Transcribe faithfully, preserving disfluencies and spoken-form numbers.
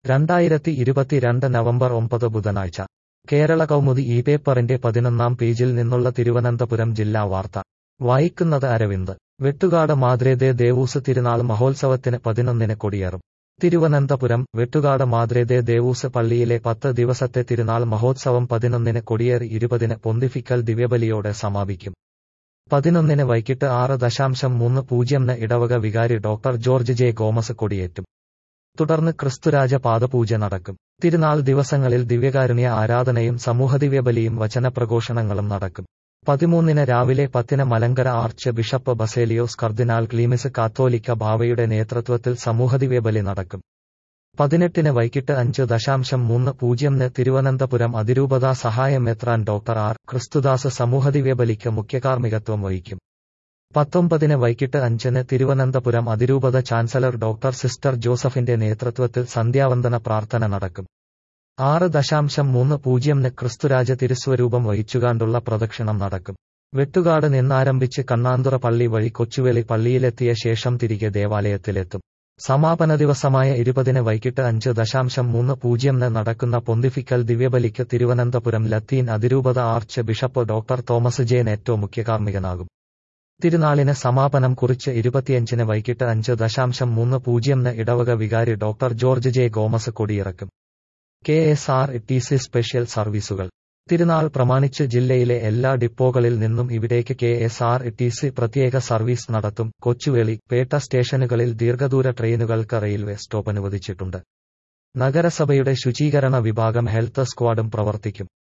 രണ്ടായിരത്തി ഇരുപത്തിരണ്ട് നവംബർ ഒമ്പത് ബുധനാഴ്ച കേരള കൗമുദി ഈ പേപ്പറിന്റെ പതിനൊന്നാം പേജിൽ നിന്നുള്ള തിരുവനന്തപുരം ജില്ലാ വാർത്ത വായിക്കുന്നത് അരവിന്ദ്. വെട്ടുകാട് മാദ്രേദേ ദേവൂസ് തിരുനാൾ മഹോത്സവത്തിന് പതിനൊന്നിന് കൊടിയേറും. തിരുവനന്തപുരം വെട്ടുകാട് മാദ്രേദേ ദേവൂസ് പള്ളിയിലെ പത്ത് ദിവസത്തെ തിരുനാൾ മഹോത്സവം പതിനൊന്നിന് കൊടിയേറി ഇരുപതിന് പൊന്തിഫിക്കൽ ദിവ്യബലിയോടെ സമാപിക്കും. പതിനൊന്നിന് വൈകിട്ട് ആറ് ദശാംശം മൂന്ന് പൂജ്യംന് ഇടവക വികാരി ഡോക്ടർ ജോർജ് ജെ ഗോമസ് കൊടിയേറ്റും. തുടർന്ന് ക്രിസ്തുരാജ പാദപൂജ നടക്കും. തിരുനാൾ ദിവസങ്ങളിൽ ദിവ്യകാരുണ്യ ആരാധനയും സമൂഹദിവ്യബലിയും വചനപ്രഘോഷണങ്ങളും നടക്കും. പതിമൂന്നിന് രാവിലെ പത്തിന് Malankara archbishop Baselios cardinal Cleemis കാത്തോലിക്ക ബാവയുടെ നേതൃത്വത്തിൽ സമൂഹദിവ്യബലി നടക്കും. പതിനെട്ടിന് വൈകിട്ട് അഞ്ച് ദശാംശം മൂന്ന് പൂജ്യംന് തിരുവനന്തപുരം അതിരൂപതാ സഹായ മെത്രാൻ ഡോക്ടർ ആർ ക്രിസ്തുദാസ് സമൂഹദിവ്യബലിക്ക് മുഖ്യകാർമ്മികത്വം വഹിക്കും. പത്തൊമ്പതിന് വൈകിട്ട് അഞ്ചിന് തിരുവനന്തപുരം അതിരൂപത ചാൻസലർ ഡോക്ടർ സിസ്റ്റർ ജോസഫിന്റെ നേതൃത്വത്തിൽ സന്ധ്യാവന്ദന പ്രാർത്ഥന നടക്കും. ആറ് ദശാംശം മൂന്ന് പൂജ്യംന് ക്രിസ്തുരാജ തിരുസ്വരൂപം വഹിച്ചുകാണ്ടുള്ള പ്രദക്ഷിണം നടക്കും. വെട്ടുകാട് നിന്നാരംഭിച്ച് കണ്ണാന്തുറ പള്ളി വഴി കൊച്ചുവേളി പള്ളിയിലെത്തിയ ശേഷം തിരികെ ദേവാലയത്തിലെത്തും. സമാപന ദിവസമായ ഇരുപതിന് വൈകിട്ട് അഞ്ച് ദശാംശം മൂന്ന് പൂജ്യംന് നടക്കുന്ന പൊന്തിഫിക്കൽ ദിവ്യബലിക്ക് തിരുവനന്തപുരം ലത്തീൻ അതിരൂപത archbishop doctor Thomas J Netto മുഖ്യകാർമ്മികനാകും. തിരുനാളിന് സമാപനം കുറിച്ച് ഇരുപത്തിയഞ്ചിന് വൈകിട്ട് അഞ്ച് ദശാംശം മൂന്ന് പൂജ്യംന് ഇടവക വികാരി ഡോക്ടർ ജോർജ് ജെ ഗോമസ് കൊടിയിറക്കും. K S R T C special സർവീസുകൾ. തിരുനാൾ പ്രമാണിച്ച് ജില്ലയിലെ എല്ലാ ഡിപ്പോകളിൽ നിന്നും ഇവിടേക്ക് K S R T C പ്രത്യേക സർവീസ് നടത്തും. കൊച്ചുവേളി, പേട്ട സ്റ്റേഷനുകളിൽ ദീർഘദൂര ട്രെയിനുകൾക്ക് റെയിൽവേ സ്റ്റോപ്പ് അനുവദിച്ചിട്ടുണ്ട്. നഗരസഭയുടെ ശുചീകരണ വിഭാഗം ഹെൽത്ത് സ്ക്വാഡും പ്രവർത്തിക്കും.